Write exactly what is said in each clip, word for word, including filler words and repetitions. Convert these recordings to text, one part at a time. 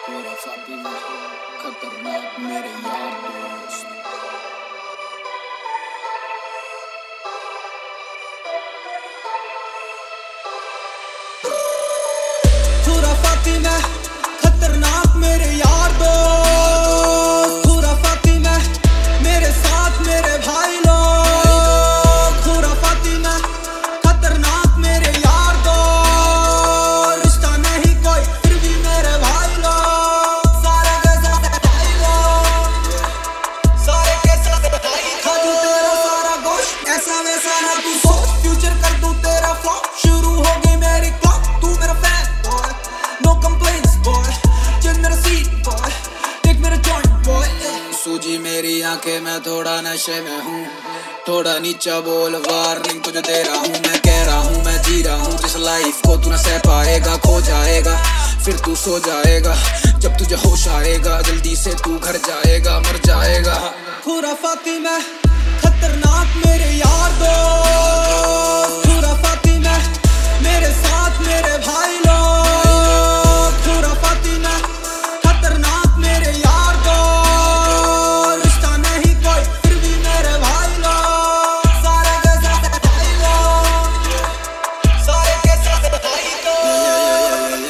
पूरा फातिमा खतरनाक मेरे यार दोस्त। पूरा फातिमा खतरनाक मेरे यार दोस्त। पूरा फातिमा मेरे साथ मेरे भाई लोग। पूरा फातिमा खतरनाक मेरे यार दोस्त। रिश्ता नहीं कोई फिर भी मेरे भाई लोग। सारे के साथ भाई लोग, सारे के साथ भाई। खा दूं तेरा सारा गोश्त, ऐसा वैसा ना तू सोच। फ्यूचर कर दूं तेरा फ्लॉप, शुरू होगी मेरी क्लॉक। तू मेरा fan boy, no complaints boy. चल मेरा सीट बॉय, टेक मेरा जॉइंट बॉय। सूजी मेरी आंखें, मैं थोड़ा नशे में हूँ। थोड़ा नीचा बोल, वार्निंग तुझे दे रहा हूँ। मैं कह रहा हूँ मैं जी रहा हूँ जिस लाइफ को तू न सह पाएगा। खो जाएगा फिर तू सो जाएगा, जब तुझे होश आएगा जल्दी से तू घर जाएगा, मर जाएगा। पूरा फातिमा खतरनाक मेरे यार दोस्त। पूरा फातिमा मेरे साथ मेरे भाई लोग। पूरा फातिमा खतरनाक मेरे यार दोस्त। रिश्ता नहीं कोई फिर भी मेरे भाई लोग। सारे के साथ भाई लोग, सारे के साथ भाई लोग।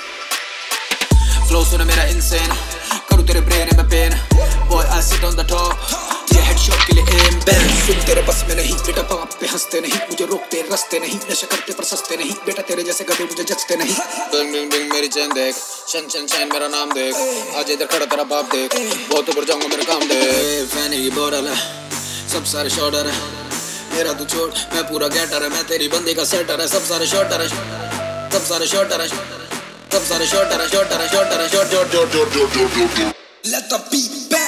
फ्लो सुन मेरा इंसेन, करूँ तेरे ब्रेन में pain. Boy I sit on the top, ये हेडशॉट के लिए एम बैन। सुन तेरे बस में नहीं बेटा, बाप पे हंसते नहीं। मुझे रोकते रस्ते नहीं, नशा करते पर सस्ते नहीं। बेटा तेरे जैसे गधे मुझे जचते नहीं। बिंग बिंग बिंग मेरी चैन देख, शन शन शाइन मेरा नाम देख। आज इधर खड़ा तेरा बाप देख, बहुत ऊपर जाऊंगा मेरा काम देख। फैनी की बॉर्डर है, सब सारे शॉर्टर है। मेरा तू छोड़, मैं पूरा गेटर है। मैं तेरी बंदी का सेटर है, सब सारे शॉर्टर है। सब सारे शॉर्टर है, सब सारे शॉर्टर है, शॉर्टर है, शॉर्टर है, short short short short short short. Let the beat bang.